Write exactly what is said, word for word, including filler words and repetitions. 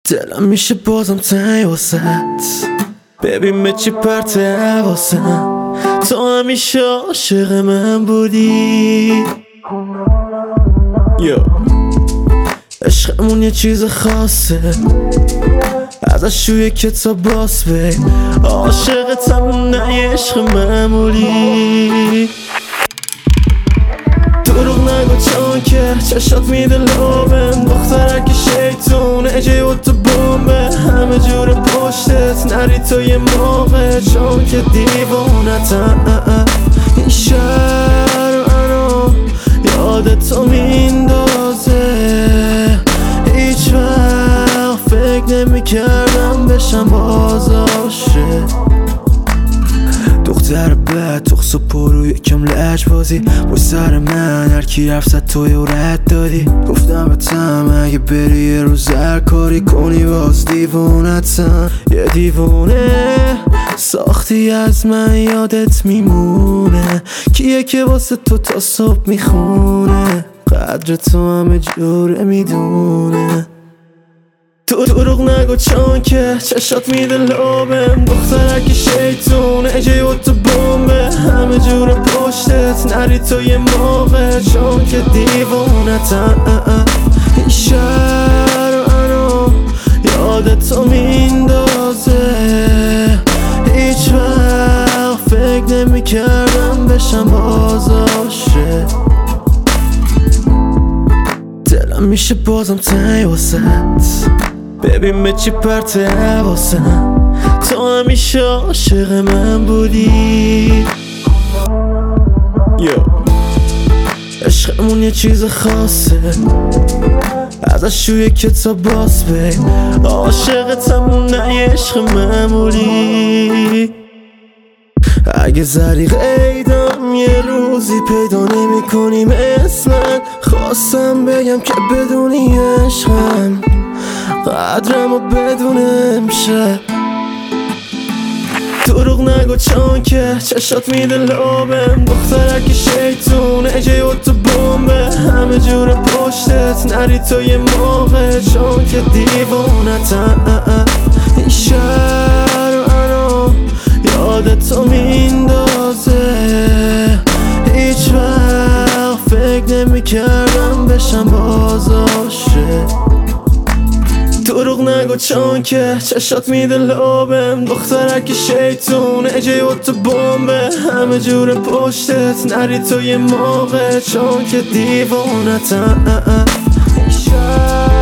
دلم میشه بازم تنگ واسط، ببین به چی پرته حواسم، تو همیشه عاشق من بودی. یو عشقمون یه چیز خاصه، ازش روی کتاب باز بی عاشقتم، نه یه عشق معمولی. دروغ نگو چون که چشات میده لابم، دخترک شیطون اجی و تو بومبه، همه جور پشتت نری تو یه موقع، چون که دیوانتم. این شهر منو یاد تو میندازه، هیچ وقت فکر نمی کردم بشم باز عاشق. دختر بد تخص و پرو یکم لج بازی با سر من، هرکی حرف زد توی و رد دادی. گفتم بتم اگه بری یه روز هر کاری کنی باز دیوونتم. یه دیوونه ساختی از من یادت میمونه، کیه که واسه تو تا صبح میخونه، قدر تو همه جوره میدونه. تو دروغ نگو چون که چشات میده لابم، دخترک شیطون اجی و تو بومبه، همه جور پشتت نری تو یه موقع، چون که دیوانتم. این شهر منو یاد تو میندازه، هیچ وقت فکر نمی کردم بشم باز عاشق. دلم میشه بازم تنگ واسط، ببین به چی پرته حواسم، تو همیشه عاشق من بودی. یو عشقمون یه چیز خاصه، ازش روی کتاب باز بی عاشقتم، نه یه عشق معمولی. اگه زریق ایدم یه روزی پیدا نمی کنیم اسمن، خواستم بگم که بدونی عشقم، قدرم و بدونه امشب. دروغ نگو چون که چشات میده لابم، دخترک شیطون اجی و تو بومبه، همه جور پشتت نری تو یه موقع، چون که دیوانتم. این شهر منو یاد تو میندازه، هیچ وقت فکر نمی کردم بشم باز عاشق. دروغ نگو چون که چشات میده لابم، دخترک شیطون اجی و تو بومبه، همه جور پشتت نری تو یه موقع، چون که دیوانتم.